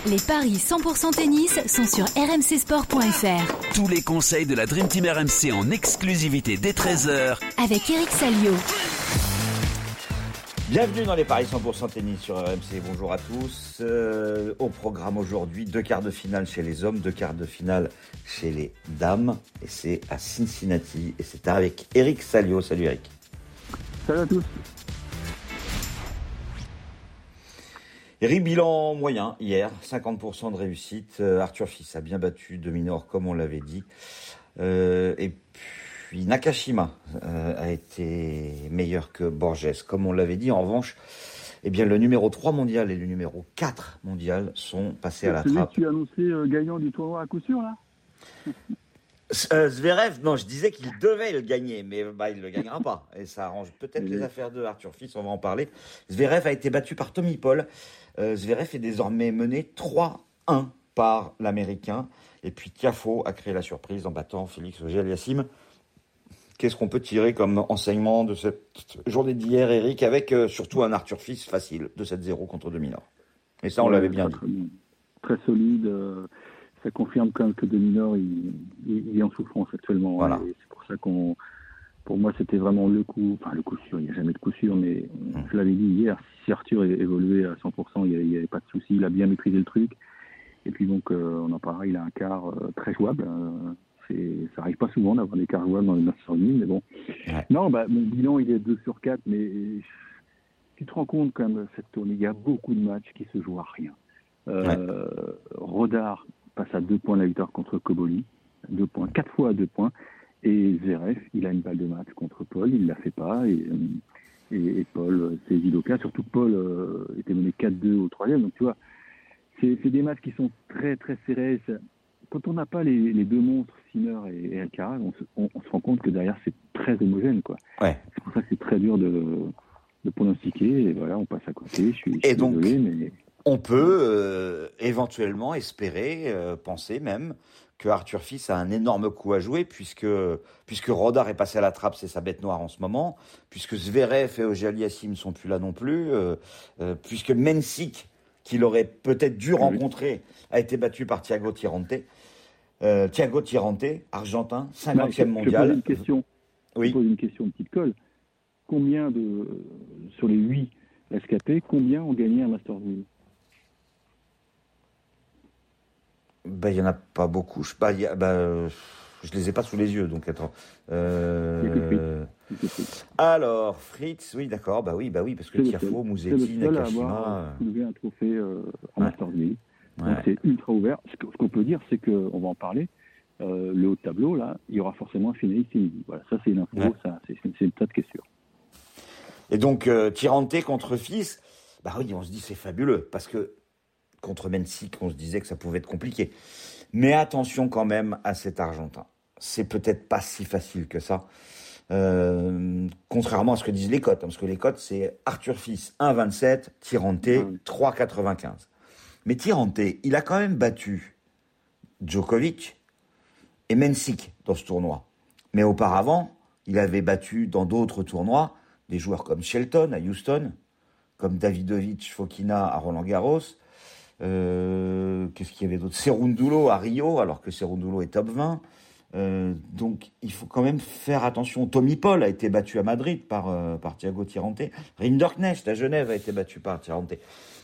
Les paris 100% tennis sont sur rmcsport.fr. Tous les conseils de la Dream Team RMC en exclusivité dès 13h avec Eric Salio. Bienvenue dans les paris 100% tennis sur RMC. Bonjour à tous. Au programme aujourd'hui, 2 quarts de finale chez les hommes, 2 quarts de finale chez les dames. Et c'est à Cincinnati. Et c'est avec Eric Salio. Salut Eric. Salut à tous. Eric, bilan moyen hier, 50% de réussite. Arthur Fils a bien battu de Minor comme on l'avait dit. Et puis Nakashima a été meilleur que Borges comme on l'avait dit. En revanche, eh bien, le numéro 3 mondial et le numéro 4 mondial sont passés à la trappe. Tu as annoncé gagnant du tournoi à coup sûr là. Zverev, non, je disais qu'il devait le gagner, mais il ne le gagnera pas. Et ça arrange peut-être les affaires de Arthur Fils, on va en parler. Zverev a été battu par Tommy Paul. Zverev est désormais mené 3-1 par l'Américain. Et puis Tiafoe a créé la surprise en battant Félix Auger-Aliassime. Qu'est-ce qu'on peut tirer comme enseignement de cette journée d'hier, Eric, avec surtout un Arthur Fils facile, 2-7-0 contre de Minor. Et ça, on l'avait bien dit. Très solide. Ça confirme quand même que de Minor, il est en souffrance actuellement. Voilà. Et c'est pour ça pour moi, c'était vraiment le coup sûr. Il n'y a jamais de coup sûr, mais je l'avais dit hier, si Arthur évoluait à 100%, il n'y avait pas de souci. Il a bien maîtrisé le truc. Et puis donc, on en parlera, il a un quart très jouable. Ça n'arrive pas souvent d'avoir des quarts jouables dans les 900 000, mais bon. Ouais. Non, mon bilan, il est 2/4, mais tu te rends compte quand même, cette tournée, il y a beaucoup de matchs qui se jouent à rien. Rodard passe à 2 points la victoire contre Koboli, 2 points, 4 fois à 2 points. Et Zverev, il a une balle de match contre Paul, il ne la fait pas. Et Paul saisit l'occasion. Surtout que Paul était mené 4-2 au 3e. Donc tu vois, c'est des matchs qui sont très très serrés. Quand on n'a pas les deux monstres, Sinner et Alcaraz, on se rend compte que derrière c'est très homogène, quoi. Ouais. C'est pour ça que c'est très dur de pronostiquer. Et voilà, on passe à côté. Je suis désolé, mais on peut éventuellement espérer, penser même que Arthur Fils a un énorme coup à jouer puisque Rodard est passé à la trappe, c'est sa bête noire en ce moment, puisque Zverev et Auger-Aliassime ne sont plus là non plus, puisque Mensik, qu'il aurait peut-être dû rencontrer, a été battu par Thiago Tirante, argentin, 50e mondial. Je pose une question, petite colle. Combien sur les 8 rescapés, combien ont gagné un Masters 1000? Il n'y en a pas beaucoup. Je les ai pas sous les yeux, donc attends. Alors, Fritz, oui, d'accord, oui, parce que Tiafoe, Musetti, Nakashima. C'est soulevé un trophée en Masters 1000. Donc c'est ultra ouvert. Ce qu'on peut dire, c'est qu'on va en parler. Le haut de tableau, là, il y aura forcément un finaliste. Voilà, ça c'est une info, c'est une stat qui est sûre. Et donc, Tirante contre Fils, oui, on se dit c'est fabuleux, parce que contre Mensik, on se disait que ça pouvait être compliqué. Mais attention quand même à cet Argentin. C'est peut-être pas si facile que ça. Contrairement à ce que disent les cotes. Parce que les cotes, c'est Arthur Fils 1,27, Tirante 3,95. Mais Tirante, il a quand même battu Djokovic et Mensik dans ce tournoi. Mais auparavant, il avait battu dans d'autres tournois des joueurs comme Shelton à Houston, comme Davidovich Fokina à Roland-Garros. Qu'est-ce qu'il y avait d'autre? Cerundolo à Rio, alors que Cerundolo est top 20. Donc il faut quand même faire attention. Tommy Paul a été battu à Madrid par Thiago Tirante. Rinderknecht à Genève a été battu par Tirante.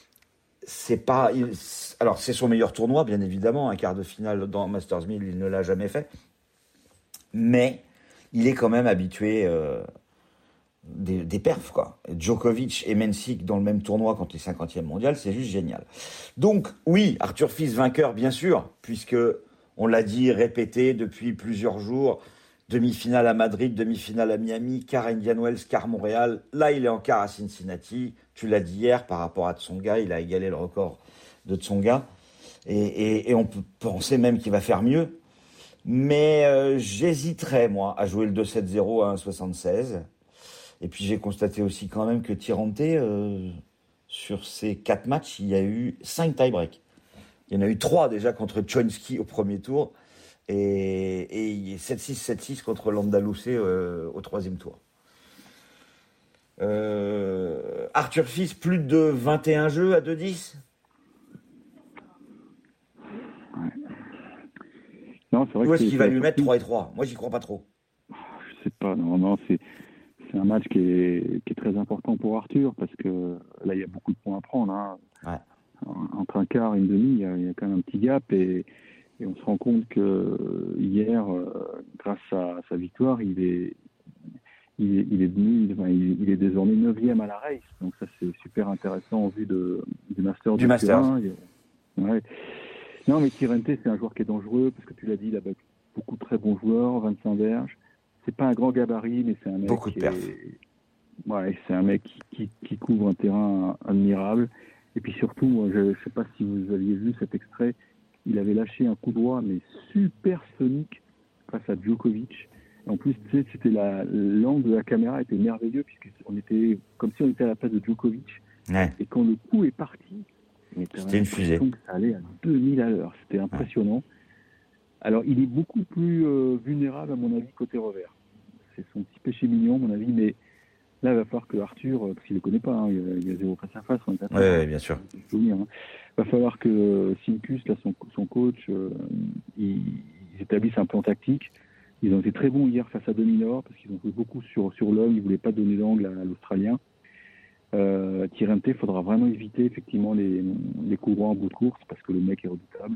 Alors c'est son meilleur tournoi, bien évidemment. Un quart de finale dans Masters 1000, il ne l'a jamais fait. Mais il est quand même habitué des perfs, quoi. Djokovic et Mensik dans le même tournoi quand il est 50e mondial, c'est juste génial. Donc, oui, Arthur Fils vainqueur, bien sûr, puisque on l'a dit, répété depuis plusieurs jours, demi-finale à Madrid, demi-finale à Miami, quart à Indian Wells, quart Montréal. Là, il est en quart à Cincinnati. Tu l'as dit hier, par rapport à Tsonga, il a égalé le record de Tsonga. Et on peut penser même qu'il va faire mieux. Mais j'hésiterais, moi, à jouer le 2-7-0 à 1,76. Et puis j'ai constaté aussi quand même que Tirante, sur ces 4 matchs, il y a eu 5 tie-breaks. Il y en a eu 3 déjà contre Chonsky au premier tour et 7-6, 7-6 contre Landaluce au 3e tour. Arthur Fils, plus de 21 jeux à 2-10 ? Non, c'est vrai Ou que est-ce qu'il va lui mettre surpris. 3-3 ? Moi, j'y crois pas trop. Je sais pas, non, c'est un match qui est très important pour Arthur parce que là, il y a beaucoup de points à prendre. Hein. Ouais. Entre un quart et une demi, il y a quand même un petit gap et on se rend compte que hier, grâce à sa victoire, il est désormais 9e à la race. Donc ça, c'est super intéressant en vue du Masters Du de Masters. Turin. Ouais. Non, mais Tirrente, c'est un joueur qui est dangereux parce que tu l'as dit, il a beaucoup de très bons joueurs, 25 verges. C'est pas un grand gabarit, mais c'est un mec Beaucoup de perfs. c'est un mec qui couvre un terrain admirable. Et puis surtout, moi, je ne sais pas si vous aviez vu cet extrait, il avait lâché un coup droit, mais super sonique face à Djokovic. Et en plus, tu sais, l'angle de la caméra était merveilleux puisqu'on était comme si on était à la place de Djokovic. Ouais. Et quand le coup est parti, C'était une fusée. que ça allait à 2000 à l'heure. C'était impressionnant. Ouais. Alors, il est beaucoup plus vulnérable, à mon avis, côté revers. C'est son petit péché mignon, à mon avis, mais là, il va falloir que Arthur, parce qu'il ne le connaît pas, hein, il y a zéro face à face. Oui, bien sûr. Il va falloir que Simkus, là, son coach, ils établissent un plan tactique. Ils ont été très bons hier face à Dominor, parce qu'ils ont joué beaucoup sur l'homme, ils ne voulaient pas donner d'angle à l'Australien. Tirrente, il faudra vraiment éviter effectivement les coups droits en bout de course, parce que le mec est redoutable.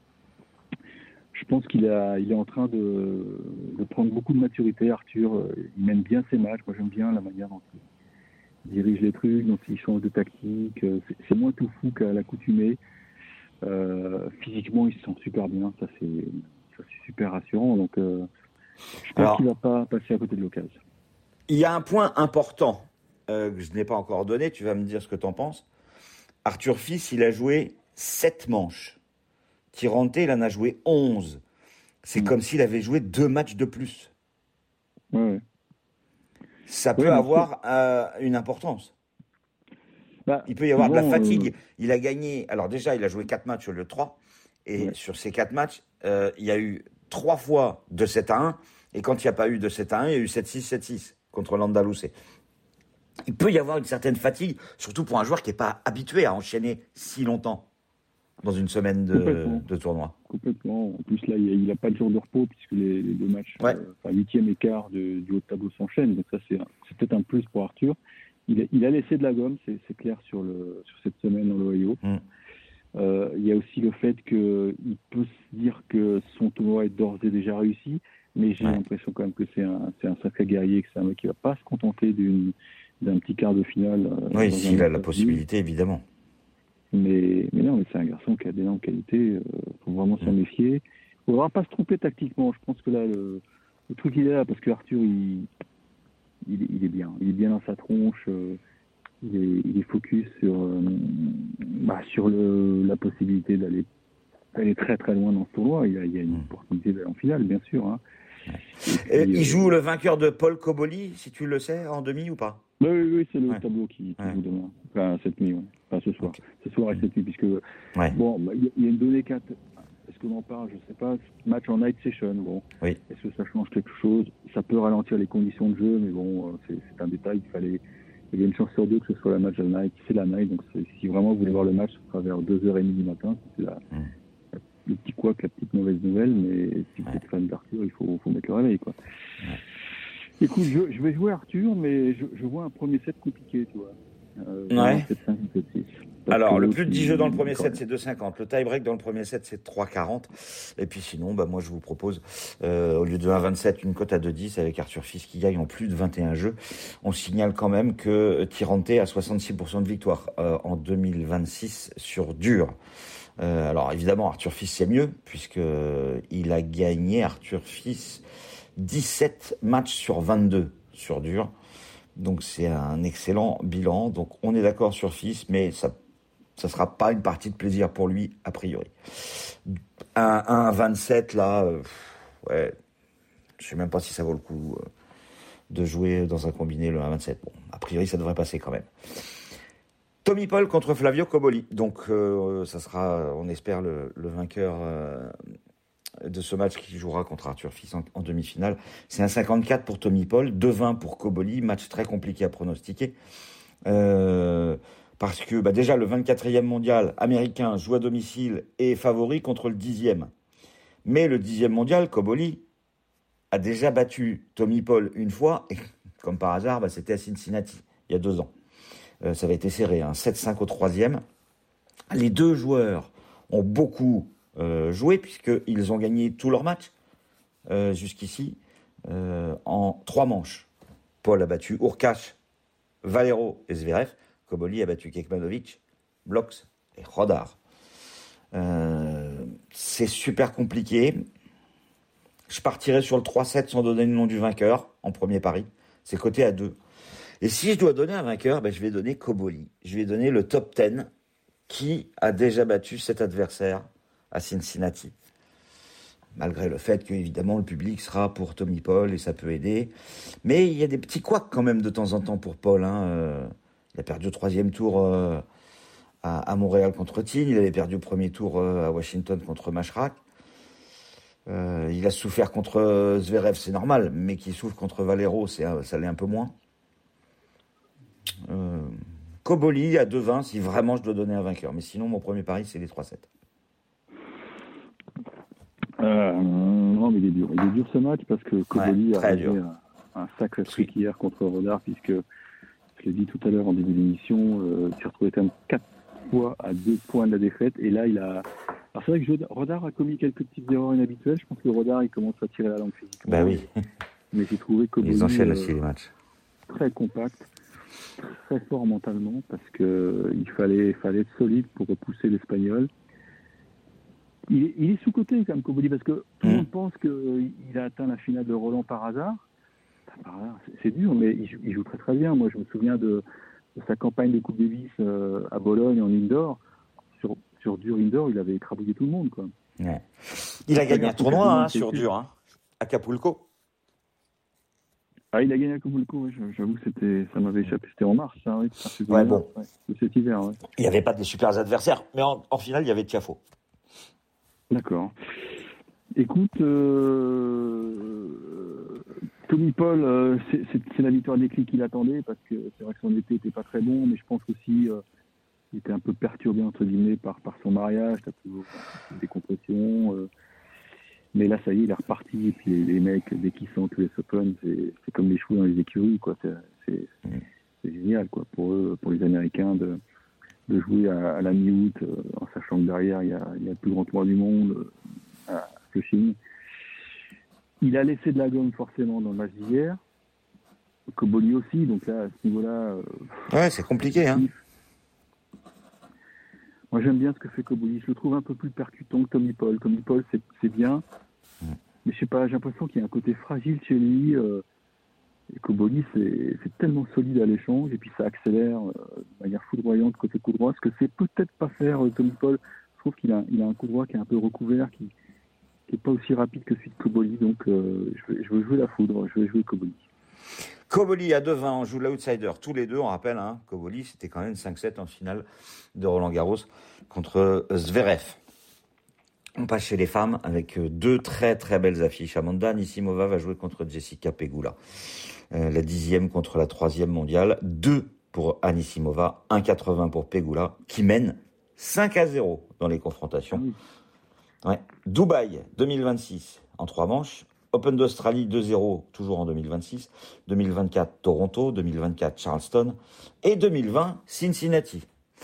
Je pense qu'il est en train de prendre beaucoup de maturité, Arthur. Il mène bien ses matchs. Moi, j'aime bien la manière dont il dirige les trucs, dont il change de tactique. C'est moins tout fou qu'à l'accoutumée. Physiquement, il se sent super bien. Ça, c'est super rassurant. Donc, je pense qu'il ne va pas passer à côté de l'occasion. Il y a un point important que je n'ai pas encore donné. Tu vas me dire ce que tu en penses. Arthur Fils, il a joué 7 manches. Tirrente, il en a joué 11. C'est comme s'il avait joué 2 matchs de plus. Ouais. Ça peut avoir une importance. Il peut y avoir de la fatigue. Il a gagné... Alors déjà, il a joué 4 matchs au lieu de 3. Et sur ces 4 matchs, il y a eu 3 fois 2-7-1. Et quand il n'y a pas eu 2-7-1, il y a eu 7-6, 7-6 contre l'Andaluce. Il peut y avoir une certaine fatigue, surtout pour un joueur qui n'est pas habitué à enchaîner si longtemps dans une semaine de tournoi. Complètement. En plus, là, il n'a pas de jour de repos puisque les 2 matchs, 8e et quart du haut de tableau s'enchaînent. Donc ça, c'est peut-être un plus pour Arthur. Il a laissé de la gomme, c'est clair, sur cette semaine dans l'Ohio. Il y a aussi le fait qu'il peut se dire que son tournoi est d'ores et déjà réussi, mais j'ai l'impression quand même que c'est un sacré guerrier, que c'est un mec qui ne va pas se contenter d'un petit quart de finale. Oui, s'il a la possibilité, évidemment. Mais non, mais c'est un garçon qui a d'énormes qualités. Il faut vraiment s'en méfier. Il ne faudra pas se tromper tactiquement. Je pense que là, le truc, il est là parce que Arthur, il est bien. Il est bien dans sa tronche. Il est focus sur la possibilité d'aller très très loin dans ce tournoi. Il y a une opportunité d'aller en finale, bien sûr. Hein. Puis, il joue le vainqueur de Paul Cobolli, si tu le sais, en demi ou pas ? Oui, c'est le tableau qui joue demain. Enfin, cette nuit, Enfin, ce soir. Okay. Ce soir et cette nuit, puisque... Bon, il y a une donnée 4. Est-ce qu'on en parle ? Je ne sais pas. Match en night session, bon. Oui. Est-ce que ça change quelque chose ? Ça peut ralentir les conditions de jeu, mais bon, c'est un détail. Il y a une chance sur 2 que ce soit la match à la night. C'est la night, donc si vraiment vous voulez voir le match, ce sera vers 2h30 du matin. C'est le petit couac, la petite mauvaise nouvelle, mais si vous êtes fan d'Arthur, il faut mettre le réveil, quoi. Écoute, je vais jouer Arthur, mais je vois un premier set compliqué, tu vois. 7-5, 7-6. Alors, le plus de 10 jeux dans le premier set, c'est 2,50. Le tie-break dans le premier set, c'est 3,40. Et puis sinon, moi, je vous propose, au lieu de 1,27, une cote à 2,10 avec Arthur Fils qui gagne en plus de 21 jeux. On signale quand même que Tirrente a 66% de victoire en 2026 sur dur. Alors, évidemment, Arthur Fils, c'est mieux, puisque il a gagné, Arthur Fils, 17 matchs sur 22 sur dur. Donc, c'est un excellent bilan. Donc, on est d'accord sur Fils, mais ça sera pas une partie de plaisir pour lui, a priori. Un 27, là, je sais même pas si ça vaut le coup de jouer dans un combiné le 1-27. Bon, a priori, ça devrait passer quand même. Tommy Paul contre Flavio Cobolli. Donc, ça sera, on espère, le vainqueur de ce match qui jouera contre Arthur Fils en demi-finale. C'est un 54 pour Tommy Paul, 2-20 pour Cobolli. Match très compliqué à pronostiquer. Parce que déjà, le 24e mondial américain joue à domicile et est favori contre le 10e. Mais le 10e mondial, Cobolli, a déjà battu Tommy Paul une fois, et comme par hasard, c'était à Cincinnati, il y a 2 ans. Ça avait été serré, 7-5 au 3e. Les deux joueurs ont beaucoup joué, puisqu'ils ont gagné tous leurs matchs jusqu'ici en 3 manches. Paul a battu Hurkacz, Valero et Zverev. Cobolli a battu Kekmanovic, Bloks et Rodar. C'est super compliqué. Je partirai sur le 3-7 sans donner le nom du vainqueur en premier pari. C'est coté à 2. Et si je dois donner un vainqueur, je vais donner Cobolli. Je vais donner le top 10 qui a déjà battu cet adversaire à Cincinnati. Malgré le fait que, évidemment, le public sera pour Tommy Paul et ça peut aider. Mais il y a des petits couacs quand même de temps en temps pour Paul. Il a perdu au 3e tour à Montréal contre Thiem. Il avait perdu au premier tour à Washington contre Mashrak. Il a souffert contre Zverev, c'est normal, mais qu'il souffre contre Valero, ça l'est un peu moins. Cobolli à 2-20 si vraiment je dois donner un vainqueur. Mais sinon, mon premier pari, c'est les 3-7. Non, mais il est dur. Il est dur ce match parce que Cobolli a fait un sacré truc hier contre Rodar, puisque, je l'ai dit tout à l'heure en début d'émission, il s'est retrouvé quand même 4 fois à 2 points de la défaite. Et là, il a... Alors c'est vrai que Rodar a commis quelques petites erreurs inhabituelles. Je pense que Rodar, il commence à tirer la langue physiquement. Oui. Mais j'ai trouvé Cobolli ils enchaînent aussi les matchs. Très compact, très fort mentalement, parce que il fallait être solide pour repousser l'Espagnol. Il est sous-coté quand même, Cobolli, parce que tout le monde pense qu'il a atteint la finale de Roland par hasard. C'est dur, mais il joue très très bien. Moi, je me souviens de sa campagne de Coupe Davis à Bologne en indoor. Sur dur indoor, il avait écrabouillé tout le monde, quoi. Ouais. Il a gagné un tournoi sur dur, à Acapulco. Ah, il a gagné à Acapulco, oui. J'avoue que ça m'avait échappé. C'était en mars, ça, oui. Cet hiver, ouais. Il n'y avait pas des super adversaires, mais en finale, il y avait Tiafoe. D'accord. Écoute, Tommy Paul, c'est la victoire déclic qu'il attendait, parce que c'est vrai que son été n'était pas très bon, mais je pense aussi il était un peu perturbé, entre guillemets, par son mariage, t'as toujours des compressions. Mais là, ça y est, il est reparti, et puis les mecs, dès qu'ils sont tous les Open, c'est comme les chevaux dans les écuries, quoi. C'est génial, quoi, pour eux, pour les Américains, de jouer à la mi-août, en sachant que derrière, il y a le plus grand tournoi du monde, à Flushing. Il a laissé de la gomme, forcément, dans le match d'hier. Cobolli aussi, donc là, à ce niveau-là... ouais, c'est compliqué, Moi, j'aime bien ce que fait Cobolli. Je le trouve un peu plus percutant que Tommy Paul. Tommy Paul, c'est bien. Mais je sais pas, j'ai l'impression qu'il y a un côté fragile chez lui. Et Cobolli, c'est tellement solide à l'échange. Et puis, ça accélère de manière foudroyante côté coup droit. Ce que c'est peut-être pas faire Tommy Paul. Je trouve qu'il a un coup droit qui est un peu recouvert, qui est pas aussi rapide que celui de Cobolli. Donc, je veux jouer la foudre. Je vais jouer Cobolli. Cobolli à 2-20, on joue l'outsider tous les deux, on rappelle, Cobolli, c'était quand même 5-7 en finale de Roland-Garros contre Zverev. On passe chez les femmes avec 2 très très belles affiches. Amanda Anisimova va jouer contre Jessica Pegula. La 10e contre la 3e mondiale. 2 pour Anisimova, 1,80 pour Pegula, qui mène 5-0 dans les confrontations. Ouais. Dubaï 2026 en 3 manches. Open d'Australie 2-0, toujours en 2026. 2024, Toronto. 2024, Charleston. Et 2020, Cincinnati.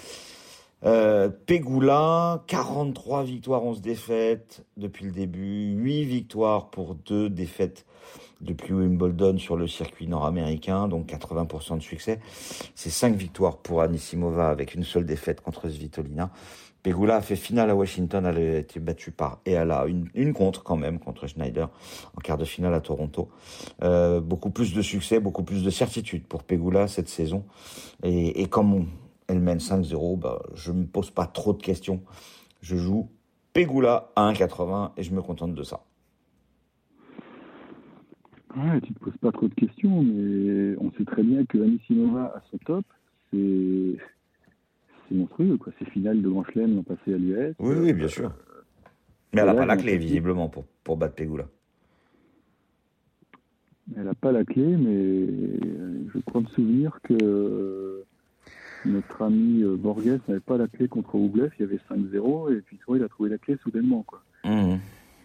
Pegula, 43 victoires, 11 défaites depuis le début. 8 victoires pour 2 défaites depuis Wimbledon sur le circuit nord-américain. Donc 80% de succès. C'est 5 victoires pour Anisimova avec une seule défaite contre Svitolina. Pegula a fait finale à Washington, elle a été battue par Eala, une contre Schneider, en quart de finale à Toronto. Beaucoup plus de succès, beaucoup plus de certitude pour Pegula cette saison. Et comme elle mène 5-0, je me pose pas trop de questions. Je joue Pegula à 1,80 et je me contente de ça. Ouais, tu te poses pas trop de questions, mais on sait très bien que Anisimova à son top, c'est monstrueux, quoi. Ces finales de Grand Chelem l'ont passé à l'US. Oui, bien sûr. Mais elle n'a pas la clé, visiblement, pour battre Pegula. Elle n'a pas la clé, mais je crois me souvenir que notre ami Borges n'avait pas la clé contre Rublev. Il y avait 5-0, et puis il a trouvé la clé soudainement, quoi.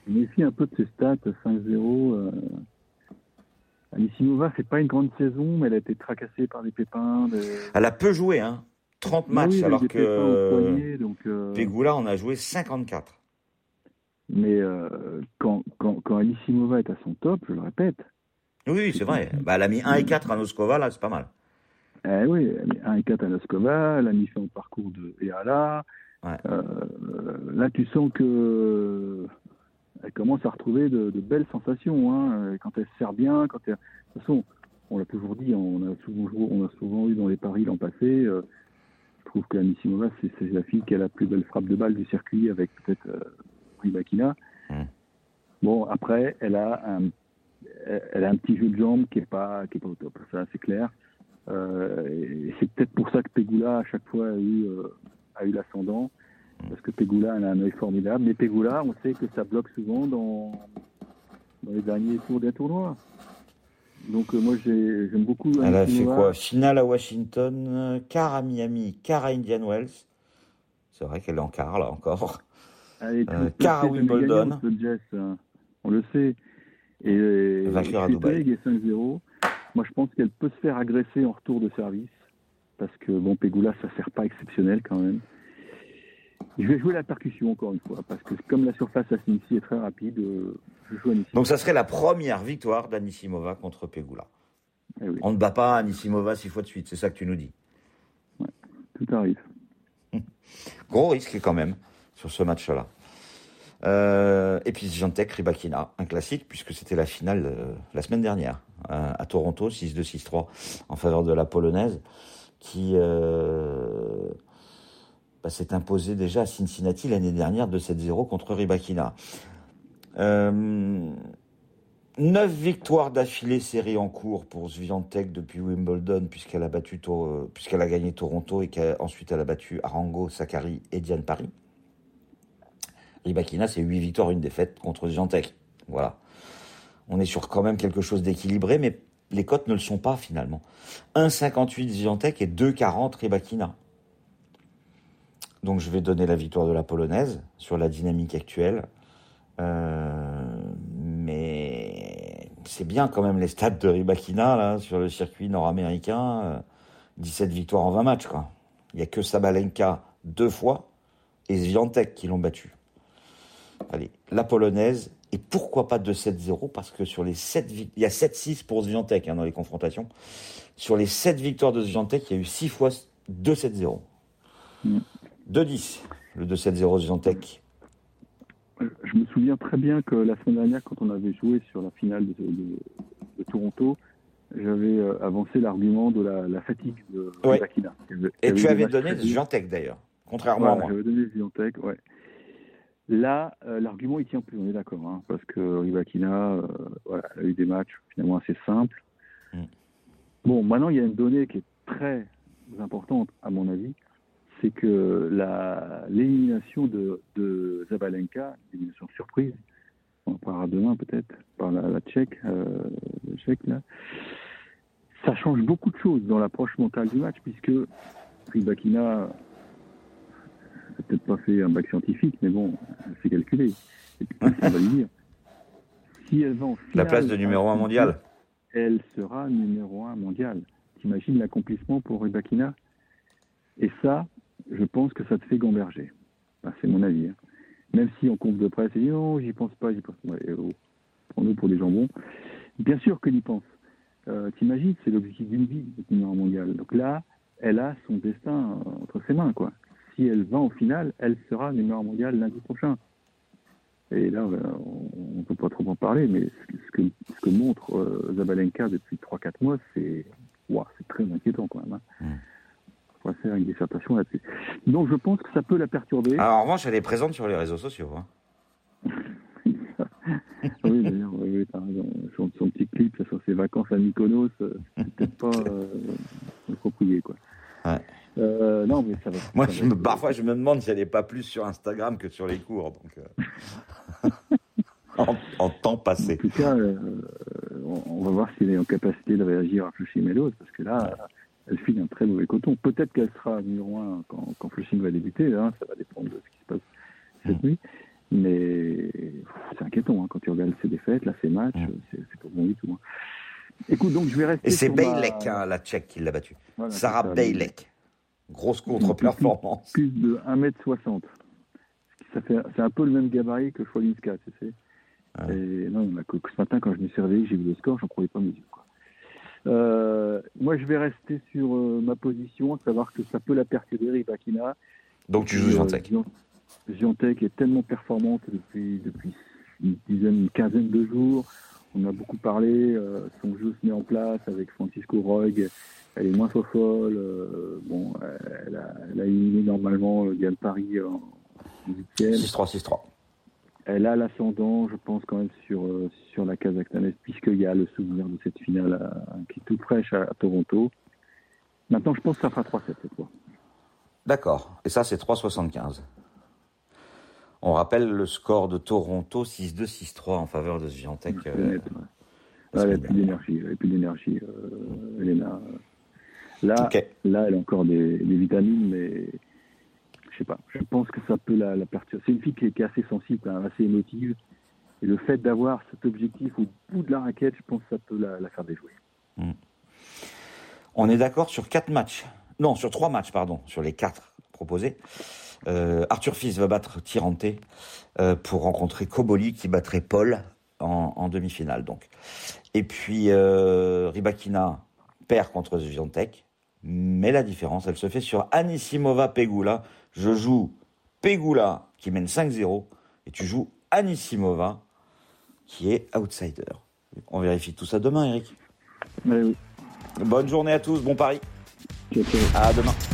je me méfie un peu de ses stats, 5-0. Anisimova, c'est pas une grande saison, mais elle a été tracassée par des pépins. Elle a peu joué, hein. 30 matchs, oui, alors des pépins au que poignet, donc, Pegula en a joué 54. Mais quand Anisimova est à son top, je le répète. Oui, c'est vrai. Bah, elle a mis 1 et 4 à Noskova, là, c'est pas mal. Oui, elle a mis 1 et 4 à Noskova, elle a mis ça au parcours de Eala. Ouais. Là, tu sens que elle commence à retrouver de belles sensations. Hein, quand elle se sert bien, de toute façon, on l'a toujours dit, on a souvent eu dans les paris l'an passé. Je trouve qu'Anisimova, c'est la fille qui a la plus belle frappe de balle du circuit, avec peut-être Rybakina. Bon, après, elle a un petit jeu de jambes qui est pas au top. Ça, c'est clair. Et c'est peut-être pour ça que Pegula, à chaque fois, a eu l'ascendant. Parce que Pegula, elle a un œil formidable. Mais Pegula, on sait que ça bloque souvent dans les derniers tours des tournois. Donc moi, j'aime beaucoup. Elle a fait quoi? Finale à Washington, quart à Miami, quart à Indian Wells. C'est vrai qu'elle est en quart, là, encore. Quart à Wimbledon. Jess, on le sait. Et vainqueur à Dubaï. Et 5-0. Moi, je pense qu'elle peut se faire agresser en retour de service. Parce que, bon, Pegula, ça ne sert pas exceptionnel quand même. Je vais jouer la percussion encore une fois. Parce que comme la surface à Cincy est très rapide, je joue Anisimova. Donc, ça serait la première victoire d'Anisimova contre Pegula. Eh oui. On ne bat pas Anisimova 6 fois de suite, c'est ça que tu nous dis. Ouais, tout arrive. Gros risque quand même sur ce match-là. Et puis Swiatek, Rybakina, un classique puisque c'était la finale la semaine dernière à Toronto, 6-2, 6-3 en faveur de la Polonaise qui s'est imposée déjà à Cincinnati l'année dernière 2-7-0 contre Rybakina. 9 victoires d'affilée série en cours pour Swiatek depuis Wimbledon puisqu'elle a gagné Toronto et qu'ensuite elle a battu Arango, Sakkari et Diane Paris. Rybakina, c'est 8 victoires, 1 défaite contre Swiatek. Voilà. On est sur quand même quelque chose d'équilibré, mais les cotes ne le sont pas finalement. 1,58 Swiatek et 2,40 Rybakina. Donc je vais donner la victoire de la Polonaise sur la dynamique actuelle. Mais c'est bien quand même les stats de Rybakina là, sur le circuit nord-américain. 17 victoires en 20 matchs. Quoi. Il n'y a que Sabalenka 2 fois et Swiatek qui l'ont battu. Allez, la Polonaise, et pourquoi pas 2-7-0, parce que sur les 7 victoires, il y a 7-6 pour Swiatek dans les confrontations. Sur les 7 victoires de Swiatek, il y a eu 6 fois 2-7-0. 2-10, le 2-7-0 Swiatek. Je me souviens très bien que la semaine dernière, quand on avait joué sur la finale de Toronto, j'avais avancé l'argument de la fatigue de Rybakina. Et tu avais donné Swiatek d'ailleurs, contrairement à moi. J'avais donné Swiatek, ouais. Là, l'argument, il tient plus, on est d'accord, hein, parce que Rybakina, elle a eu des matchs finalement assez simples. Bon, maintenant, il y a une donnée qui est très importante, à mon avis, c'est que l'élimination de Sabalenka, l'élimination surprise, on en parlera demain peut-être, par la Tchèque, le Tchèque, là, ça change beaucoup de choses dans l'approche mentale du match, puisque Rybakina n'a peut-être pas fait un bac scientifique, mais bon, elle s'est calculée. Et puis, on va lui dire. Si elle va en finale, la place de numéro 1 mondial. Elle sera numéro 1 mondial. T'imagines l'accomplissement pour Rybakina? Et ça, je pense que ça te fait gamberger. Enfin, c'est mon avis. Hein. Même si en conf de presse, il dit non, j'y pense pas. Ouais, prends-nous pour des jambons. Bien sûr qu'il y pense. T'imagines, c'est l'objectif d'une vie, d'être numéro 1 mondial. Donc là, elle a son destin entre ses mains, quoi. Si elle va en finale, elle sera numéro 1 mondial lundi prochain. Et là, on ne peut pas trop en parler, mais ce que montre Sabalenka depuis 3-4 mois, c'est très inquiétant quand même. Hein. On va faire une dissertation là-dessus. Donc je pense que ça peut la perturber. Alors, en revanche, elle est présente sur les réseaux sociaux. Hein. Oui, d'ailleurs, oui, t'as raison. Son petit clip là, sur ses vacances à Mykonos, c'est peut-être pas approprié, quoi. Ouais. Non, mais ça va. Moi, parfois, je me demande si elle n'est pas plus sur Instagram que sur les cours. Donc, en temps passé. En tout cas, on va voir si elle est en capacité de réagir à Flushing Meadows, parce que là, elle file un très mauvais coton. Peut-être qu'elle sera numéro 1 quand Flushing va débuter. Hein, ça va dépendre de ce qui se passe cette nuit. Mais c'est inquiétant, hein, quand tu regardes ces défaites, là, ces matchs, c'est pas bon du tout. Hein. Écoute, donc je vais rester. Et c'est Bejlek, la Tchèque, qui l'a battu. Voilà, Sarah Bejlek. Grosse contre-performance. Plus de 1m60. C'est un peu le même gabarit que Folinska, tu sais. Ouais. Et non, ce matin, quand je me suis réveillé, j'ai vu le score, j'en croyais pas mes yeux. Quoi. Moi, je vais rester sur ma position, à savoir que ça peut la percuter, Rybakina. Donc tu joues Swiatek. Swiatek est tellement performante depuis une quinzaine de jours. On a beaucoup parlé, son jeu se met en place avec Francisco Roig. Elle est moins folle. Elle a éliminé normalement Diane Paris en 8e. 6-3, 6-3. Elle a l'ascendant, je pense, quand même sur la Kazakhstanaise, puisqu'il y a le souvenir de cette finale qui est toute fraîche à Toronto. Maintenant, je pense que ça fera 3-7 cette fois. D'accord. Et ça, c'est 3-75. On rappelle le score de Toronto, 6-2, 6-3 en faveur de Swiatek. Elle n'a plus d'énergie. Elena. Là, elle a encore des vitamines, mais je sais pas. Je pense que ça peut la perturber. C'est une fille qui est assez sensible, assez émotive. Et le fait d'avoir cet objectif au bout de la raquette, je pense que ça peut la faire déjouer. On est d'accord sur 3 matchs, sur les 4 proposés. Arthur Fils va battre Tirante pour rencontrer Koboli qui battrait Paul en demi-finale. Donc. Et puis Rybakina perd contre Swiatek, mais la différence, elle se fait sur Anisimova-Pegula. Je joue Pegula qui mène 5-0 et tu joues Anisimova qui est outsider. On vérifie tout ça demain, Eric. Oui. Bonne journée à tous, bon pari. Ciao. À demain.